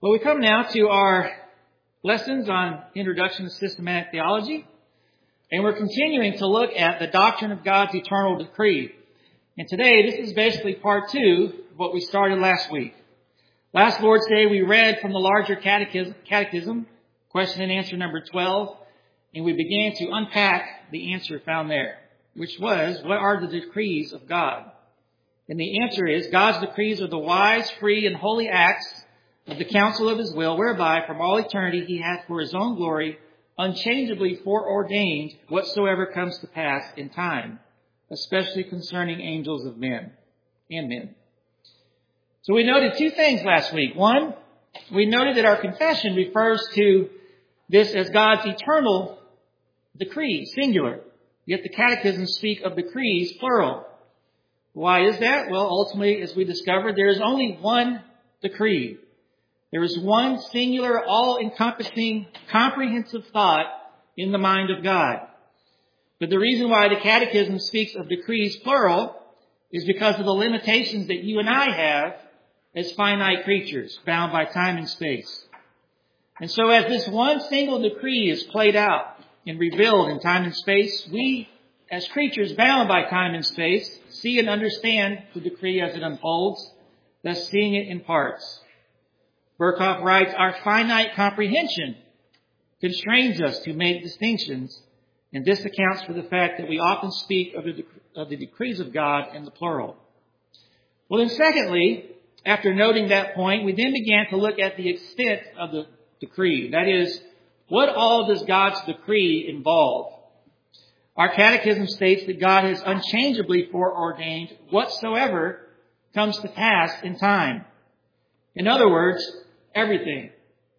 Well, we come now to our lessons on Introduction to Systematic Theology, and we're continuing to look at the doctrine of God's eternal decree. And today, this is basically part 2 of what we started last week. Last Lord's Day, we read from the larger catechism, question and answer number 12, and we began to unpack the answer found there, which was, what are the decrees of God? And the answer is, God's decrees are the wise, free, and holy acts of the counsel of his will, whereby from all eternity he hath for his own glory unchangeably foreordained whatsoever comes to pass in time, especially concerning angels of men and men. So we noted 2 things last week. One, we noted that our confession refers to this as God's eternal decree, singular. Yet the catechisms speak of decrees, plural. Why is that? Well, ultimately, as we discovered, there is only one decree. There is one singular, all-encompassing, comprehensive thought in the mind of God. But the reason why the Catechism speaks of decrees, plural, is because of the limitations that you and I have as finite creatures, bound by time and space. And so as this one single decree is played out and revealed in time and space, we, as creatures bound by time and space, see and understand the decree as it unfolds, thus seeing it in parts. Berkhoff writes, our finite comprehension constrains us to make distinctions, and this accounts for the fact that we often speak of the decrees of God in the plural. Well, then secondly, after noting that point, we then began to look at the extent of the decree. That is, what all does God's decree involve? Our catechism states that God has unchangeably foreordained whatsoever comes to pass in time. In other words, everything.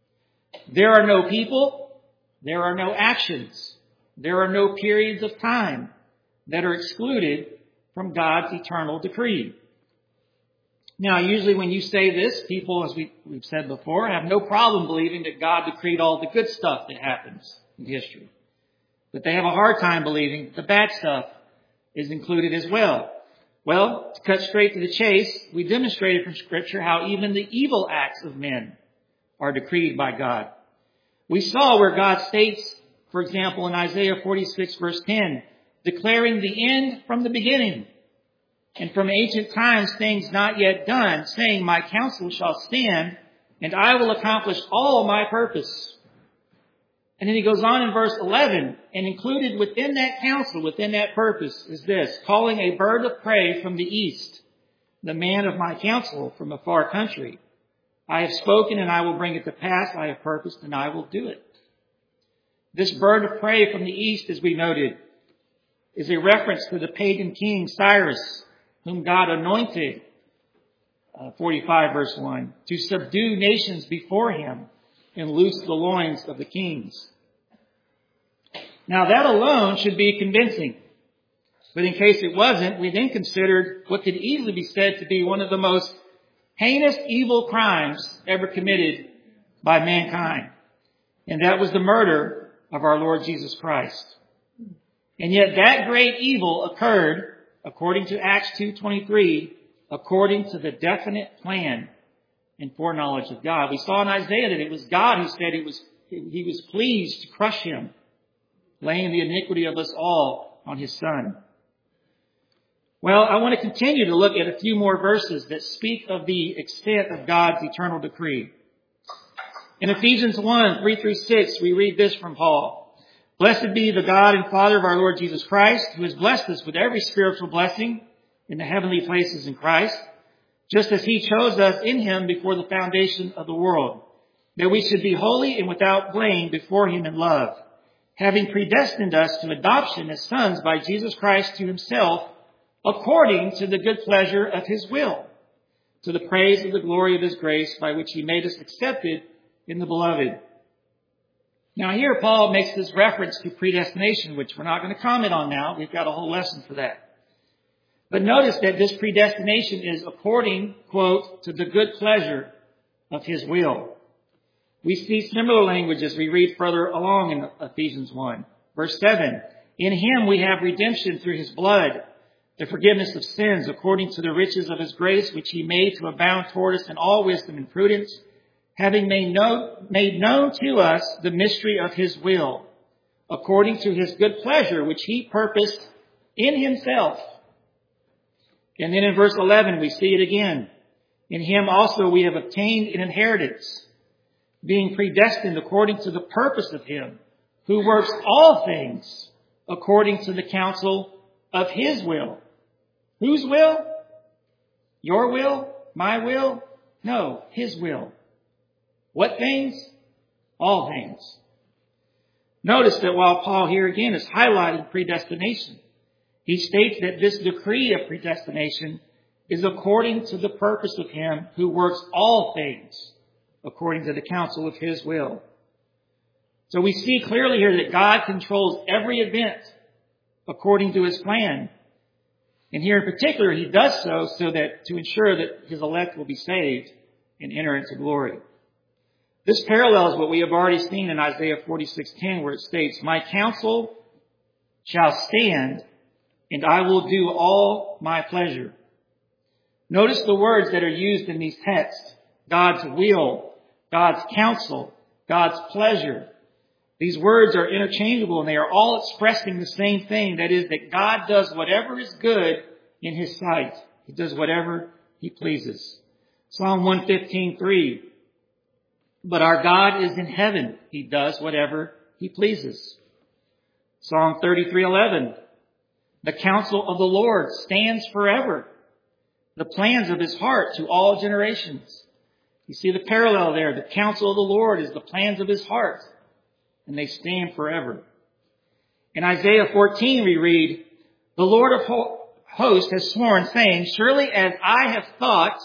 There are no people, there are no actions, there are no periods of time that are excluded from God's eternal decree. Now, usually when you say this, people, as we've said before, have no problem believing that God decreed all the good stuff that happens in history. But they have a hard time believing the bad stuff is included as well. Well, to cut straight to the chase, we demonstrated from Scripture how even the evil acts of men are decreed by God. We saw where God states, for example, in Isaiah 46 verse 10, declaring the end from the beginning, and from ancient times things not yet done, saying, my counsel shall stand, and I will accomplish all my purpose. And then he goes on in verse 11, and included within that counsel, within that purpose, is this, calling a bird of prey from the east, the man of my counsel from a far country. I have spoken and I will bring it to pass. I have purposed and I will do it. This bird of prey from the east, as we noted, is a reference to the pagan king Cyrus, whom God anointed, 45 verse 1, to subdue nations before him and loose the loins of the kings. Now that alone should be convincing. But in case it wasn't, we then considered what could easily be said to be one of the most heinous evil crimes ever committed by mankind. And that was the murder of our Lord Jesus Christ. And yet that great evil occurred, according to Acts 2:23, according to the definite plan and foreknowledge of God. We saw in Isaiah that it was God who said he was pleased to crush him, laying the iniquity of us all on his Son. Well, I want to continue to look at a few more verses that speak of the extent of God's eternal decree. In Ephesians 1, 3 through 6, we read this from Paul. Blessed be the God and Father of our Lord Jesus Christ, who has blessed us with every spiritual blessing in the heavenly places in Christ, just as he chose us in him before the foundation of the world, that we should be holy and without blame before him in love, having predestined us to adoption as sons by Jesus Christ to himself, according to the good pleasure of his will, to the praise of the glory of his grace, by which he made us accepted in the beloved. Now here Paul makes this reference to predestination, which we're not going to comment on now. We've got a whole lesson for that. But notice that this predestination is according, quote, to the good pleasure of his will. We see similar language as we read further along in Ephesians 1. Verse 7, in him we have redemption through his blood, the forgiveness of sins according to the riches of his grace, which he made to abound toward us in all wisdom and prudence, having made known to us the mystery of his will, according to his good pleasure, which he purposed in himself. And then in verse 11, we see it again. In him also we have obtained an inheritance, being predestined according to the purpose of him, who works all things according to the counsel of his will. Whose will? Your will? My will? No, his will. What things? All things. Notice that while Paul here again is highlighting predestination, he states that this decree of predestination is according to the purpose of him who works all things according to the counsel of his will. So we see clearly here that God controls every event according to his plan. And here in particular, he does so that to ensure that his elect will be saved and enter into glory. This parallels what we have already seen in Isaiah 46:10, where it states, "My counsel shall stand, and I will do all my pleasure." Notice the words that are used in these texts: God's will, God's counsel, God's pleasure. These words are interchangeable, and they are all expressing the same thing. That is, that God does whatever is good in his sight. He does whatever he pleases. Psalm 115:3. But our God is in heaven. He does whatever he pleases. Psalm 33:11. The counsel of the Lord stands forever, the plans of his heart to all generations. You see the parallel there. The counsel of the Lord is the plans of his heart, and they stand forever. In Isaiah 14 we read, "The Lord of hosts has sworn, saying, surely as I have thought,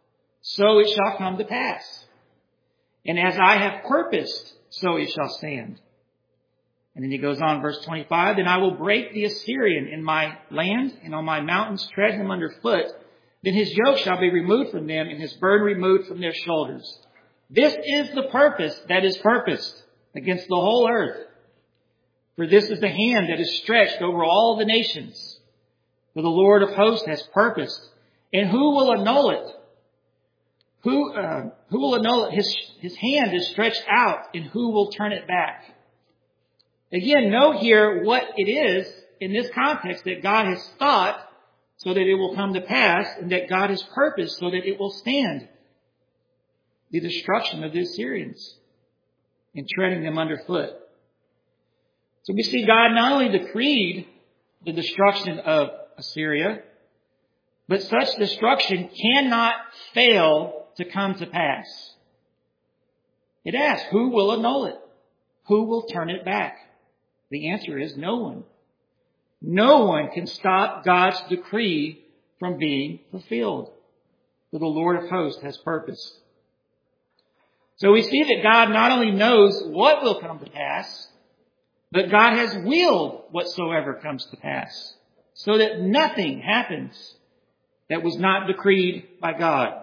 so it shall come to pass. And as I have purposed, so it shall stand." And then he goes on, verse 25, "Then I will break the Assyrian in my land, and on my mountains tread him under foot. Then his yoke shall be removed from them, and his burden removed from their shoulders." This is the purpose that is purposed against the whole earth. For this is the hand that is stretched over all the nations. For the Lord of hosts has purposed. And who will annul it? Who will annul it? His hand is stretched out, and who will turn it back? Again, note here what it is in this context that God has thought so that it will come to pass, and that God has purposed so that it will stand. The destruction of the Assyrians and treading them underfoot. So we see God not only decreed the destruction of Assyria, but such destruction cannot fail to come to pass. It asks, who will annul it? Who will turn it back? The answer is no one. No one can stop God's decree from being fulfilled. For the Lord of hosts has purposed. So we see that God not only knows what will come to pass, but God has willed whatsoever comes to pass, so that nothing happens that was not decreed by God.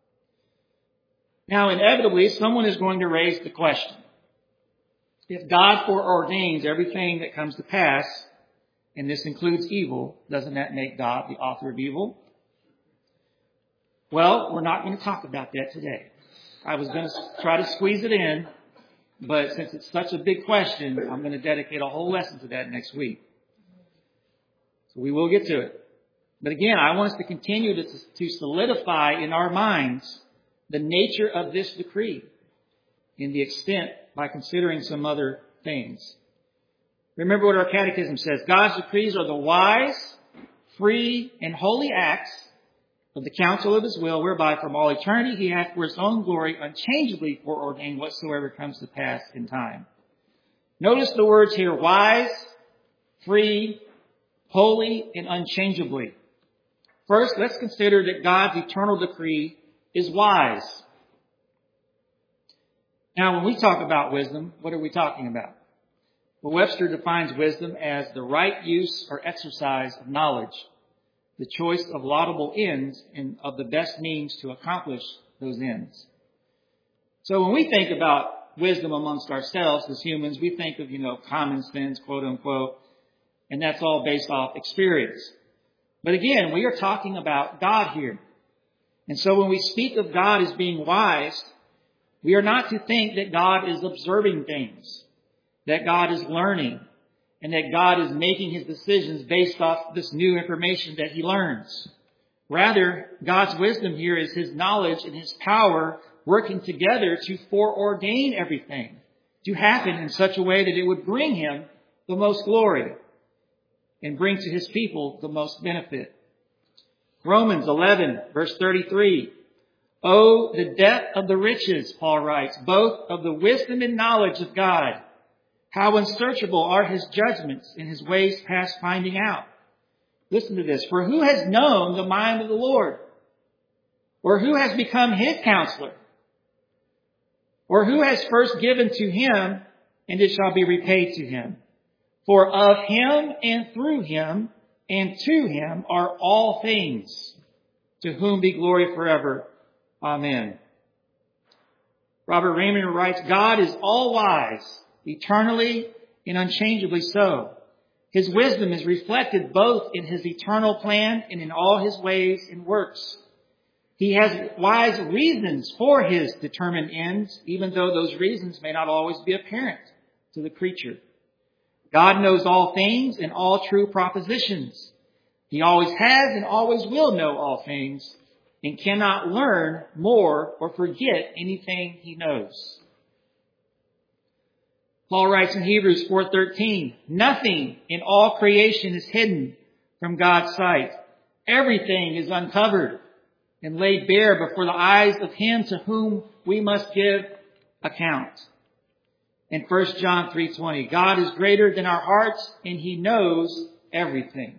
Now, inevitably, someone is going to raise the question, if God foreordains everything that comes to pass, and this includes evil, doesn't that make God the author of evil? Well, we're not going to talk about that today. I was going to try to squeeze it in, but since it's such a big question, I'm going to dedicate a whole lesson to that next week. So we will get to it. But again, I want us to continue to solidify in our minds the nature of this decree in the extent by considering some other things. Remember what our catechism says. God's decrees are the wise, free, and holy acts of the counsel of his will, whereby from all eternity he hath for his own glory unchangeably foreordained whatsoever comes to pass in time. Notice the words here, wise, free, holy, and unchangeably. First, let's consider that God's eternal decree is wise. Now, when we talk about wisdom, what are we talking about? Well, Webster defines wisdom as the right use or exercise of knowledge, the choice of laudable ends and of the best means to accomplish those ends. So when we think about wisdom amongst ourselves as humans, we think of, common sense, quote unquote, and that's all based off experience. But again, we are talking about God here. And so when we speak of God as being wise, We are not to think that God is observing things, that God is learning, and that God is making his decisions based off this new information that he learns. Rather, God's wisdom here is his knowledge and his power working together to foreordain everything to happen in such a way that it would bring him the most glory and bring to his people the most benefit. Romans 11, verse 33. Oh, the depth of the riches, Paul writes, both of the wisdom and knowledge of God. How unsearchable are his judgments and his ways past finding out. Listen to this. For who has known the mind of the Lord? Or who has become his counselor? Or who has first given to him, and it shall be repaid to him? For of him and through him and to him are all things, to whom be glory forever. Amen. Robert Raymond writes, God is all wise, eternally and unchangeably so. His wisdom is reflected both in his eternal plan and in all his ways and works. He has wise reasons for his determined ends, even though those reasons may not always be apparent to the creature. God knows all things and all true propositions. He always has and always will know all things and cannot learn more or forget anything he knows. Paul writes in Hebrews 4:13, nothing in all creation is hidden from God's sight. Everything is uncovered and laid bare before the eyes of him to whom we must give account. In 1 John 3:20, God is greater than our hearts and he knows everything.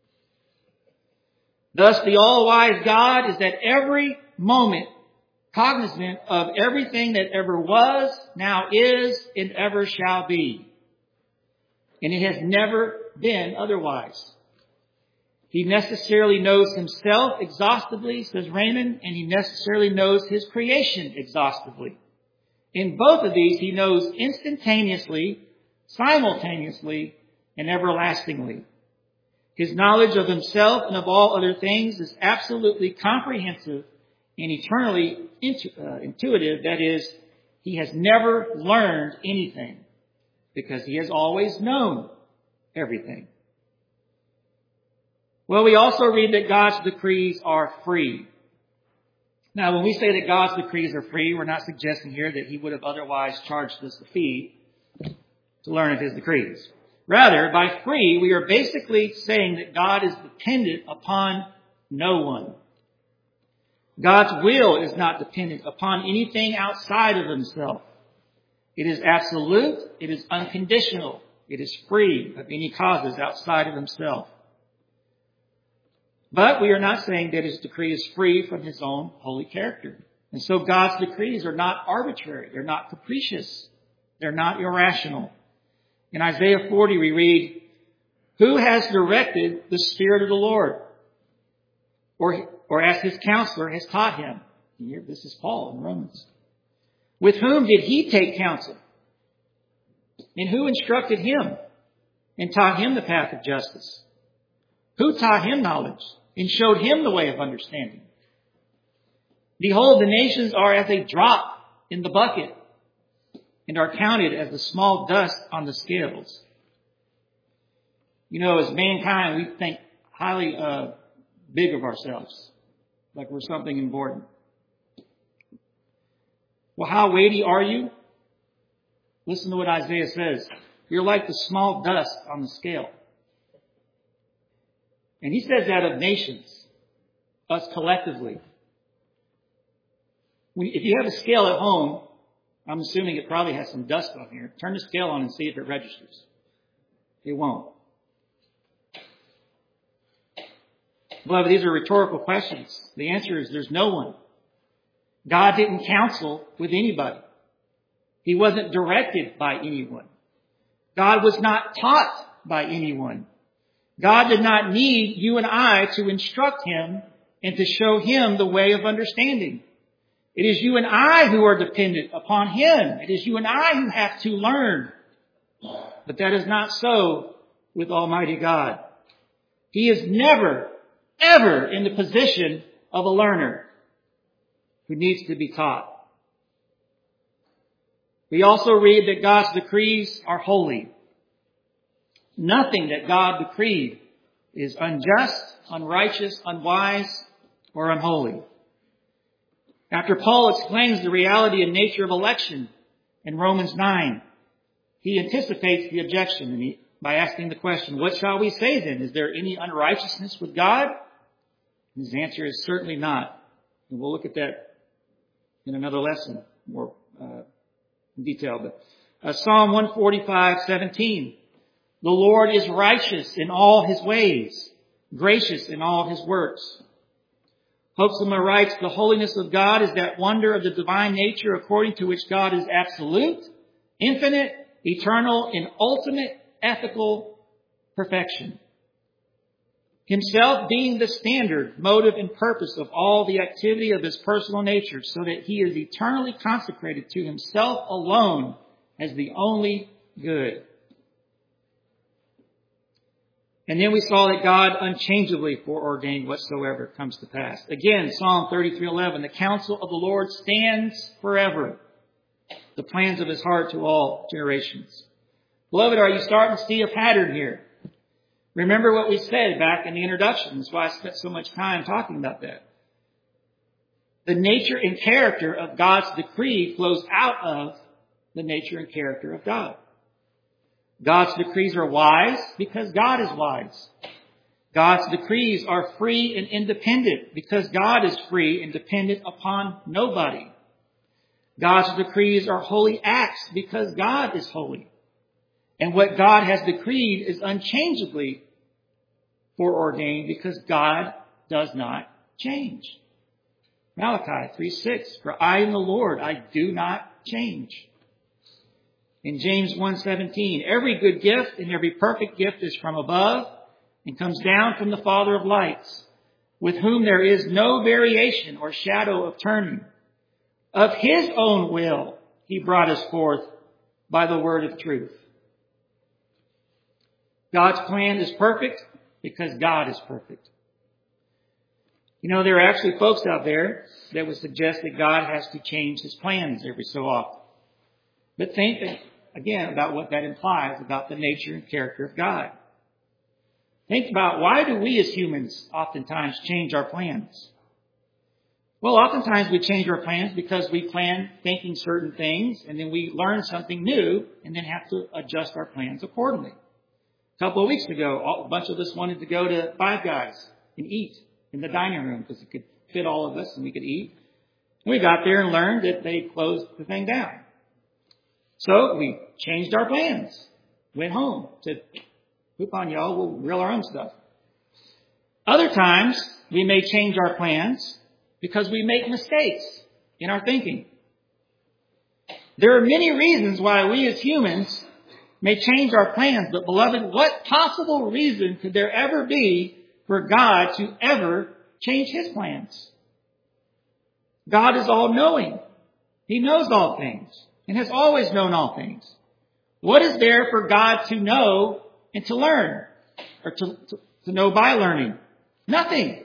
Thus, the all-wise God is at every moment cognizant of everything that ever was, now is, and ever shall be. And it has never been otherwise. He necessarily knows himself exhaustively, says Raymond, and he necessarily knows his creation exhaustively. In both of these, he knows instantaneously, simultaneously, and everlastingly. His knowledge of himself and of all other things is absolutely comprehensive and eternally intuitive. That is, he has never learned anything because he has always known everything. Well, we also read that God's decrees are free. Now, when we say that God's decrees are free, we're not suggesting here that he would have otherwise charged us a fee to learn of his decrees. Rather, by free, we are basically saying that God is dependent upon no one. God's will is not dependent upon anything outside of himself. It is absolute, it is unconditional, it is free of any causes outside of himself. But we are not saying that his decree is free from his own holy character. And so God's decrees are not arbitrary, they're not capricious, they're not irrational. In Isaiah 40 we read, who has directed the Spirit of the Lord? Or as his counselor has taught him. Here, this is Paul in Romans. With whom did he take counsel? And who instructed him and taught him the path of justice? Who taught him knowledge and showed him the way of understanding? Behold, the nations are as a drop in the bucket and are counted as the small dust on the scales. You know, as mankind, we think highly big of ourselves, like we're something important. Well, how weighty are you? Listen to what Isaiah says. You're like the small dust on the scale. And he says that of nations, us collectively. If you have a scale at home, I'm assuming it probably has some dust on here. Turn the scale on and see if it registers. It won't. Beloved, these are rhetorical questions. The answer is there's no one. God didn't counsel with anybody. He wasn't directed by anyone. God was not taught by anyone. God did not need you and I to instruct him and to show him the way of understanding. It is you and I who are dependent upon him. It is you and I who have to learn. But that is not so with Almighty God. He is never, ever in the position of a learner who needs to be taught. We also read that God's decrees are holy. Nothing that God decreed is unjust, unrighteous, unwise, or unholy. After Paul explains the reality and nature of election in Romans 9, he anticipates the objection by asking the question, what shall we say then? Is there any unrighteousness with God? And his answer is certainly not. And we'll look at that in another lesson more in detail. But Psalm 145:17. The Lord is righteous in all his ways, gracious in all his works. Hopsama writes, the holiness of God is that wonder of the divine nature according to which God is absolute, infinite, eternal, and ultimate ethical perfection. Himself being the standard, motive, and purpose of all the activity of his personal nature, so that he is eternally consecrated to himself alone as the only good. And then we saw that God unchangeably foreordained whatsoever comes to pass. Again, Psalm 33:11, the counsel of the Lord stands forever, the plans of his heart to all generations. Beloved, are you starting to see a pattern here? Remember what we said back in the introduction. That's why I spent so much time talking about that. The nature and character of God's decree flows out of the nature and character of God. God's decrees are wise because God is wise. God's decrees are free and independent because God is free and dependent upon nobody. God's decrees are holy acts because God is holy. And what God has decreed is unchangeably foreordained because God does not change. Malachi 3:6, for I am the Lord, I do not change. In James 1:17, every good gift and every perfect gift is from above and comes down from the Father of lights, with whom there is no variation or shadow of turning. Of his own will he brought us forth by the word of truth. God's plan is perfect because God is perfect. You know, there are actually folks out there that would suggest that God has to change his plans every so often. But think again about what that implies about the nature and character of God. Think about, why do we as humans oftentimes change our plans? Well, oftentimes we change our plans because we plan thinking certain things, and then we learn something new and then have to adjust our plans accordingly. A couple of weeks ago, a bunch of us wanted to go to Five Guys and eat in the dining room because it could fit all of us and we could eat. And we got there and learned that they closed the thing down. So we changed our plans, went home, said, poop on y'all, we'll grill our own stuff. Other times, we may change our plans because we make mistakes in our thinking. There are many reasons why we as humans may change our plans, but beloved, what possible reason could there ever be for God to ever change his plans? God is all-knowing. He knows all things and has always known all things. What is there for God to know and to learn, or to know by learning? Nothing.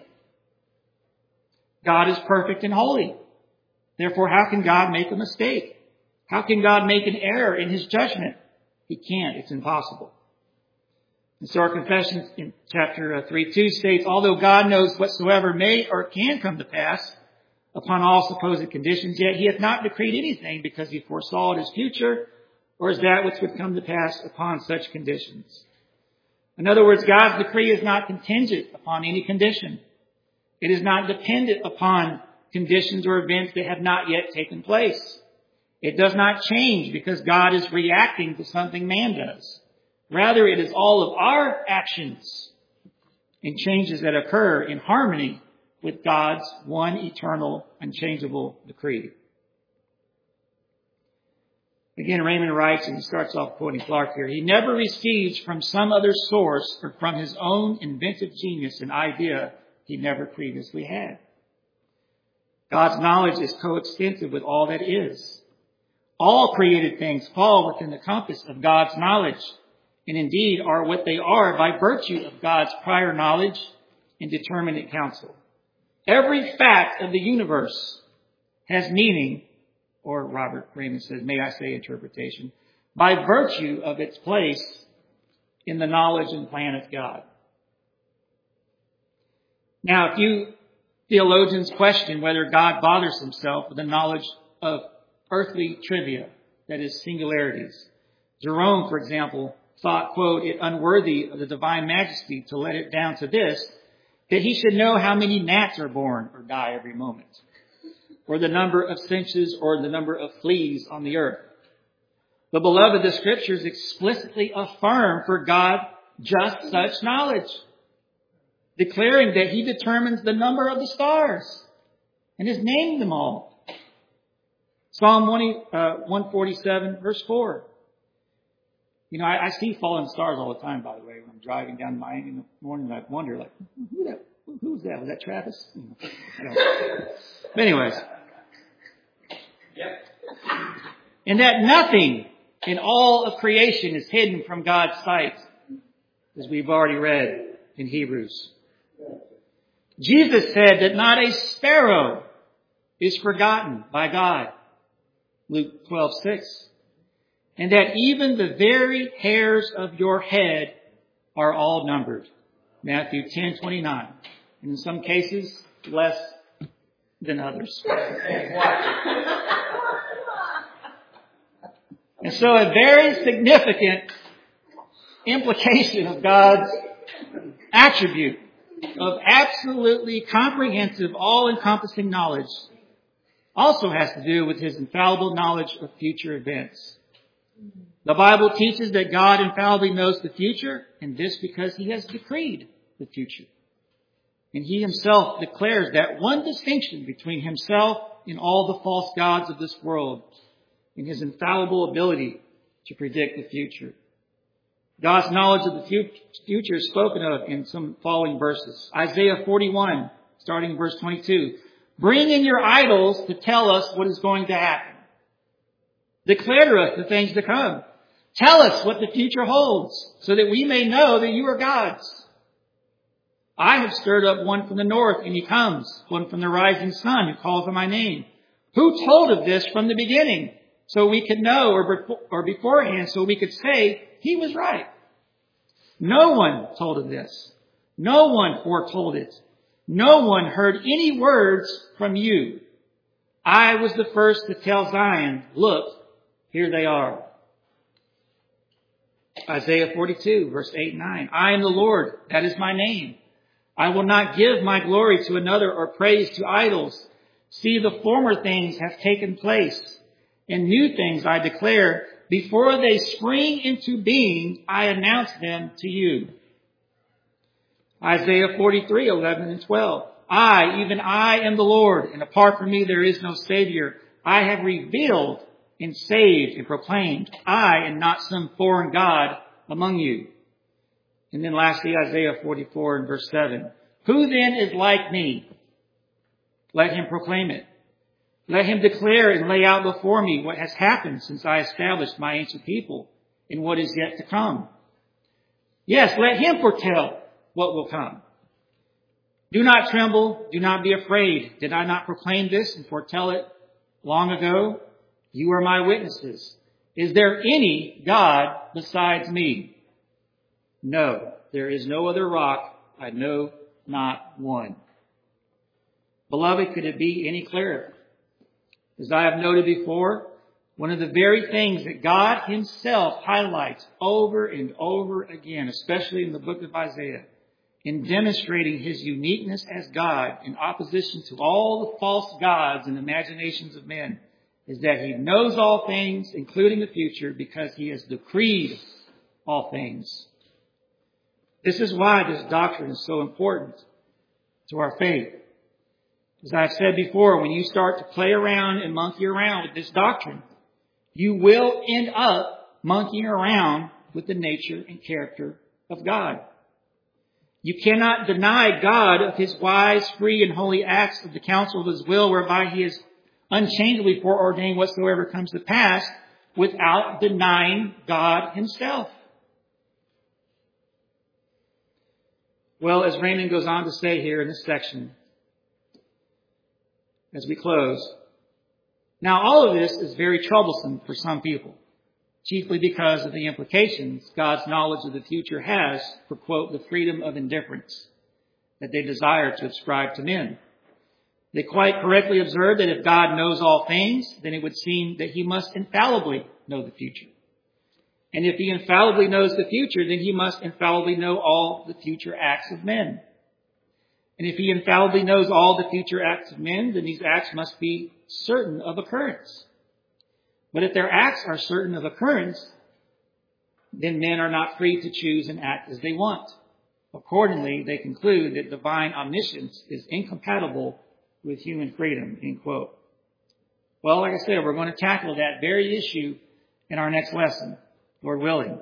God is perfect and holy. Therefore, how can God make a mistake? How can God make an error in his judgment? He can't. It's impossible. And so our confession in chapter 3:2 states, although God knows whatsoever may or can come to pass upon all supposed conditions, yet he hath not decreed anything because he foresaw it as future, or as that which would come to pass upon such conditions. In other words, God's decree is not contingent upon any condition. It is not dependent upon conditions or events that have not yet taken place. It does not change because God is reacting to something man does. Rather, it is all of our actions and changes that occur in harmony with God's one eternal, unchangeable decree. Again, Raymond writes, and he starts off quoting Clark here, he never receives from some other source or from his own inventive genius an idea he never previously had. God's knowledge is coextensive with all that is. All created things fall within the compass of God's knowledge, and indeed are what they are by virtue of God's prior knowledge and determinate counsel. Every fact of the universe has meaning or Robert Raymond says, may I say interpretation, by virtue of its place in the knowledge and plan of God. Now, if you theologians question whether God bothers himself with the knowledge of earthly trivia, that is, singularities. Jerome, for example, thought, quote, it unworthy of the divine majesty to let it down to this, that he should know how many gnats are born or die every moment, or the number of finches or the number of fleas on the earth. But beloved, the scriptures explicitly affirm for God just such knowledge, declaring that he determines the number of the stars and has named them all. Psalm 147, verse 4. You know, I see fallen stars all the time, by the way, when I'm driving down Miami in the morning, and I wonder, like, who's that? Was that Travis? I don't know. But anyways. Yep. And that nothing in all of creation is hidden from God's sight, as we've already read in Hebrews. Jesus said that not a sparrow is forgotten by God, Luke 12:6. And that even the very hairs of your head are all numbered, Matthew 10:29. And in some cases, less than others. And so a very significant implication of God's attribute of absolutely comprehensive, all-encompassing knowledge also has to do with his infallible knowledge of future events. The Bible teaches that God infallibly knows the future, and this because he has decreed the future. And he himself declares that one distinction between himself and all the false gods of this world in his infallible ability to predict the future. God's knowledge of the future is spoken of in some following verses. Isaiah 41, starting in verse 22. Bring in your idols to tell us what is going to happen. Declare to us the things to come. Tell us what the future holds, so that we may know that you are gods. I have stirred up one from the north, and he comes, one from the rising sun, who calls on my name. Who told of this from the beginning, so we could know, or beforehand, so we could say, he was right. No one told of this. No one foretold it. No one heard any words from you. I was the first to tell Zion, look, here they are. Isaiah 42, verse 8 and 9. I am the Lord, that is my name. I will not give my glory to another or praise to idols. See, the former things have taken place, and new things I declare. Before they spring into being, I announce them to you. Isaiah 43, 11 and 12. I, even I, am the Lord, and apart from me there is no Savior. I have revealed and saved and proclaimed. I am not some foreign God among you. And then lastly, Isaiah 44 and verse 7. Who then is like me? Let him proclaim it. Let him declare and lay out before me what has happened since I established my ancient people and what is yet to come. Yes, let him foretell what will come. Do not tremble. Do not be afraid. Did I not proclaim this and foretell it long ago? You are my witnesses. Is there any God besides me? No, there is no other rock. I know not one. Beloved, could it be any clearer? As I have noted before, one of the very things that God himself highlights over and over again, especially in the book of Isaiah, in demonstrating his uniqueness as God in opposition to all the false gods and imaginations of men, is that he knows all things, including the future, because he has decreed all things. This is why this doctrine is so important to our faith. As I've said before, when you start to play around and monkey around with this doctrine, you will end up monkeying around with the nature and character of God. You cannot deny God of his wise, free, and holy acts of the counsel of his will, whereby he has unchangeably foreordained whatsoever comes to pass, without denying God himself. Well, as Raymond goes on to say here in this section, as we close, Now, all of this is very troublesome for some people, chiefly because of the implications God's knowledge of the future has for, quote, the freedom of indifference that they desire to ascribe to men. They quite correctly observe that if God knows all things, then it would seem that he must infallibly know the future. And if he infallibly knows the future, then he must infallibly know all the future acts of men. And if he infallibly knows all the future acts of men, then these acts must be certain of occurrence. But if their acts are certain of occurrence, then men are not free to choose and act as they want. Accordingly, they conclude that divine omniscience is incompatible with human freedom, end quote. Well, like I said, we're going to tackle that very issue in our next lesson, Lord willing.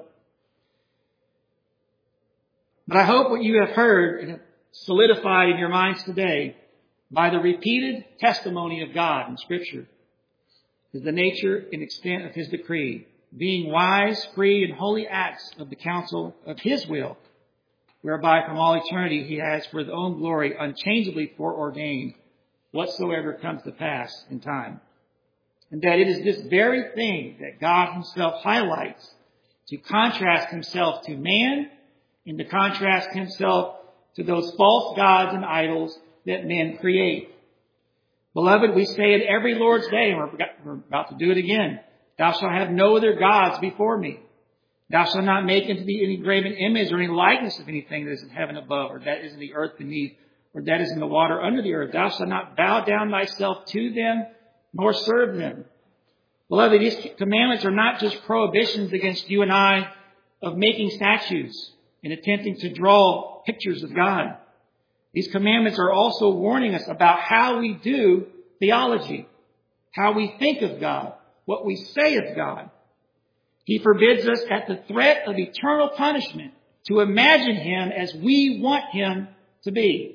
But I hope what you have heard and solidified in your minds today by the repeated testimony of God in Scripture is the nature and extent of his decree, being wise, free, and holy acts of the counsel of his will, whereby from all eternity he has for his own glory unchangeably foreordained whatsoever comes to pass in time. And that it is this very thing that God himself highlights to contrast himself to man and to contrast himself to those false gods and idols that men create. Beloved, we say it every Lord's Day, and we're about to do it again. Thou shalt have no other gods before me. Thou shalt not make unto thee any graven image or any likeness of anything that is in heaven above, or that is in the earth beneath, or that is in the water under the earth. Thou shalt not bow down thyself to them, nor serve them. Beloved, these commandments are not just prohibitions against you and I of making statues and attempting to draw pictures of God. These commandments are also warning us about how we do theology, how we think of God, what we say of God. He forbids us at the threat of eternal punishment to imagine him as we want him to be.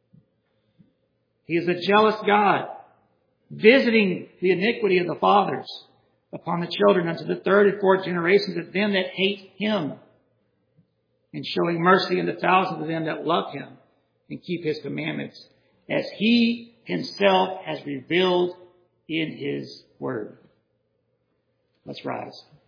He is a jealous God, visiting the iniquity of the fathers upon the children unto the third and fourth generations of them that hate him, and showing mercy unto thousands of them that love him and keep his commandments, as he himself has revealed in his word. Let's rise.